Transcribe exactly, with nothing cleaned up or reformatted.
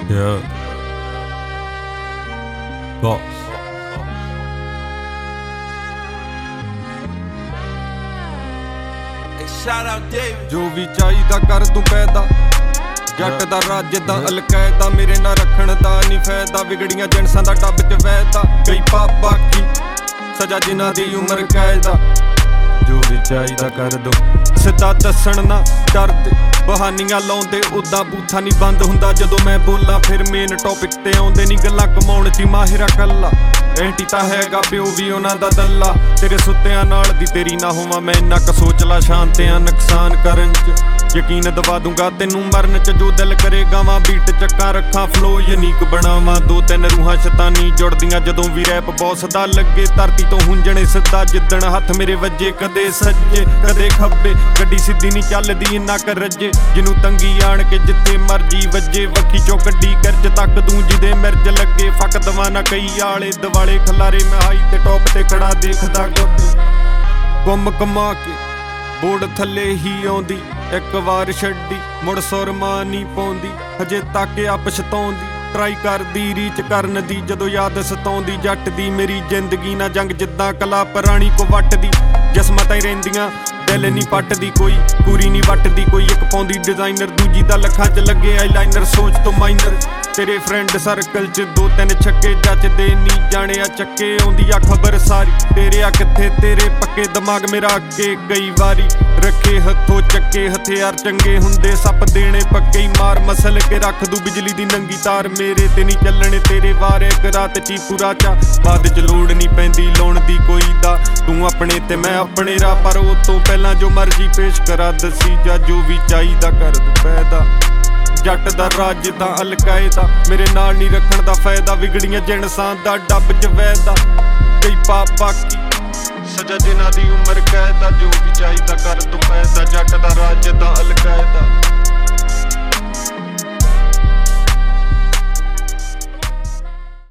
Yeah. Boss. Hey, shout out David. ਜੋ ਵੀ ਚਾਹੀਦਾ ਕਰ ਤੂੰ ਪੈਦਾ ਜੱਟ ਦਾ ਰਾਜ ਦਾ ਅਲਕਾਇਦਾ ਮੇਰੇ ਨਾਲ ਰੱਖਣ ਦਾ ਨਹੀਂ ਫਾਇਦਾ ਵਿਗੜੀਆਂ ਜਿਣਸਾਂ ਦਾ ਡੱਬ ਚ ਵੈਦਾ ਕਈ ਪਾਪ ਬਾਕੀ ਸਜ਼ਾ ਜਿਨ੍ਹਾਂ ਦੀ ਉਮਰ ਕੈਦਾ ਜੋ ਵੀ ਚਾਹੀਦਾ ਕਰ ਦੋ ਸਿੱਧਾ ਦੱਸਣ ਨਾ ਡਰਦੇ ਬਹਾਨੀਆਂ ਲਾਉਂਦੇ ਉਦਾਂ ਬੂਥਾ ਨਹੀਂ ਬੰਦ ਹੁੰਦਾ ਜਦੋਂ ਮੈਂ ਬੋਲਾਂ ਫਿਰ ਮੇਨ ਟੌਪਿਕ ਤੇ ਆਉਂਦੇ ਨਹੀਂ ਗੱਲਾਂ ਕਮਾਉਣ ਚ ਮਾਹਿਰਾ ਕੱਲਾ ਐਂਟੀ ਤਾਂ ਹੈਗਾ ਪਿਓ ਵੀ ਉਹਨਾਂ ਦਾ ਦੱਲਾ ਤੇਰੇ ਸੁੱਤਿਆਂ ਨਾਲ ਦੀ ਤੇਰੀ ਨਾ ਹੋਵਾਂ ਮੈਂ ਇੰਨਾ ਕ ਸੋਚ ਲਾ ਸ਼ਾਂਤਿਆਂ ਨੁਕਸਾਨ ਕਰਨ ਚ ਯਕੀਨ ਦਵਾ ਦੂੰਗਾ ਤੈਨੂੰ ਮਰਨ ਚ ਜੋ ਦਿਲ ਕਰੇ ਗਾਵਾਂ ਬੀਟ ਚੱਕਾਂ ਰੱਖਾਂ ਫਲੋ ਯੂਨੀਕ ਬਣਾਵਾਂ ਦੋ ਤਿੰਨ ਰੂਹਾਂ ਸ਼ੈਤਾਨੀ ਜੁੜਦੀਆਂ ਜਦੋਂ ਵੀ ਰੈਪ ਬੌਸ ਦਾ ਲੱਗੇ ਧਰਤੀ ਤੋਂ ਹੁੰਜਣੇ ਸਿੱਧਾ ਜਿੱਦਣ ਹੱਥ ਮੇਰੇ ਵੱਜੇ ਕਦੇ ਸੱਜੇ ਕਦੇ ਖੱਬੇ ਗੱਡੀ ਸਿੱਧੀ ਨਹੀਂ ਚੱਲਦੀ ਇੰਨਾ ਕਰ ਰੱਜੇ ਜਿਹਨੂੰ ਤੰਗੀ ਆਣ ਕੇ ਜਿੱਥੇ ਮਰਜੀ ਵੱਜੇ ਵੱਖੀ ਚੋਂ ਗੱਡੀ ਕਰਜ ਤੱਕ ਤੂੰ ਜਿਹਦੇ ਮਿਰਜ ਲੱਗੇ ਫੱਕ ਦਵਾ ਨਾ ਕਈ ਆਲੇ ਦਿਵਾਲੇ ਖਲਾਰੇ ਮੈਂ ਹਾਈ ਤੇ ਟੌਪ ਤੇ ਖੜਾ ਦੇਖਦਾ ਗੱਬੇ ਗੁੰਮ ਕਮਾ ਕੇ ਬੋਰਡ ਥੱਲੇ ਹੀ ਆਉਂਦੀ ਇੱਕ ਵਾਰ ਛੱਡੀ ਮੁੜ ਸੁਰਮਾ ਨਹੀਂ ਪਾਉਂਦੀ ਹਜੇ ਤੱਕ ਆ ਪਛਤਾਉਂਦੀ ਟਰਾਈ ਕਰਦੀ ਰੀਚ ਕਰਨ ਦੀ ਜਦੋਂ ਯਾਦ ਸਤਾਉਂਦੀ ਜੱਟ ਦੀ ਮੇਰੀ ਜ਼ਿੰਦਗੀ ਨਾ ਜੰਗ ਜਿੱਦਾਂ ਕਲਾ ਪੁਰਾਣੀ ਕੋ ਵੱਟਦੀ ਜਸਮਤਾਂ ਹੀ ਰਹਿੰਦੀਆਂ ਦਿਲ ਨਹੀਂ ਪੱਟਦੀ ਕੋਈ ਪੂਰੀ ਨਹੀਂ ਵੱਟਦੀ ਕੋਈ ਇੱਕ ਪਾਉਂਦੀ ਡਿਜ਼ਾਈਨਰ ਦੂਜੀ ਦਾ ਲੱਖਾਂ ਚ ਲੱਗੇ ਆਈਲਾਈਨਰ ਸੋਚ ਤੋਂ ਮਾਈਨਰ ਤੇਰੇ ਫਰੈਂਡ ਸਰਕਲ ਚ ਦੋ ਤਿੰਨ ਛੱਕੇ ਜੱਜਦੇ ਨਹੀਂ ਜਾਣਿਆ ਚੱਕੇ ਆਉਂਦੀ ਆ ਖਬਰ ਸਾਰੀ ਤੇਰੇ ਆ ਕਿੱਥੇ ਤੇਰੇ ਪੱਕੇ ਦਿਮਾਗ ਮੇਰਾ ਅੱਗੇ ਕਈ ਵਾਰੀ ਰੱਖੇ ਹੱਥੋਂ ਚੱਕੇ ਹਥਿਆਰ ਚੰਗੇ ਹੁੰਦੇ ਸੱਪ ਦੇਣੇ ਪੱਕੇ ਹੀ ਮਾਰ ਮਸਲ ਕੇ ਰੱਖ ਦੂ ਬਿਜਲੀ ਦੀ ਨੰਗੀ ਤਾਰ ਮੇਰੇ ਤੇ ਨਹੀਂ ਚੱਲਣੇ ਤੇਰੇ ਵਾਰ ਇੱਕ ਰਾਤ ਚ ਹੀ ਪੂਰਾ ਚਾ ਬਾਅਦ ਚ ਲੋੜ ਨਹੀਂ ਪੈਂਦੀ ਲਾਉਣ ਦੀ ਕੋਈ ਦਾ ਤੂੰ ਆਪਣੇ ਤੇ ਮੈਂ ਆਪਣੇ ਰਾਹ ਪਰ ਉਹ ਤੋਂ ਪਹਿਲਾਂ ਜੋ ਮਰਜ਼ੀ ਪੇਸ਼ ਕਰਾ ਦਸੀ ਜਾਂ ਜੋ ਵੀ ਚਾਹੀਦਾ ਕਰ ਦੂ ਪੈਦਾ ਜੱਟ ਦਾ ਰਾਜ ਦਾ ਅਲਕਾਇਦਾ ਮੇਰੇ ਨਾਲ ਨਹੀਂ ਰੱਖਣ ਦਾ ਫਾਇਦਾ ਵਿਗੜੀਆਂ ਜਿਣਸਾਂ ਦਾ ਡੱਬ ਚ ਵੈਦਾ ਕਈ ਪਾਪ ਬਾਕੀ ਸਜ਼ਾ ਜਿਨ੍ਹਾਂ ਦੀ ਉਮਰ ਕੈਦਾ ਜੋ ਵੀ ਚਾਹੀਦਾ ਕਰ ਤੂੰ ਪੈਦਾ ਜੱਟ ਦਾ ਰਾਜ ਦਾ ਅਲਕਾਇਦਾ